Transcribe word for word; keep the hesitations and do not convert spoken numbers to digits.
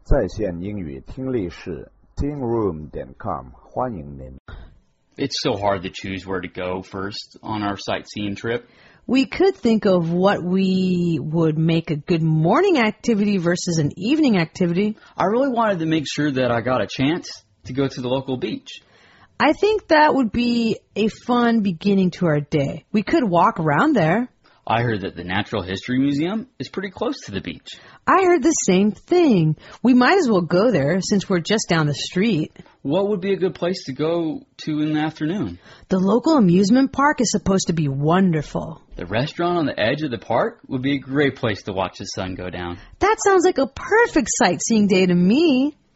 在线英语听力室 teen room 点 com 欢迎您。 It's so hard to choose where to go first on our sightseeing trip. We could think of what we would make a good morning activity versus an evening activity. I really wanted to make sure that I got a chance to go to the local beach. I think that would be a fun beginning to our day. We could walk around there. I heard that the Natural History Museum is pretty close to the beach. I heard the same thing. We might as well go there since we're just down the street. What would be a good place to go to in the afternoon? The local amusement park is supposed to be wonderful. The restaurant on the edge of the park would be a great place to watch the sun go down. That sounds like a perfect sightseeing day to me.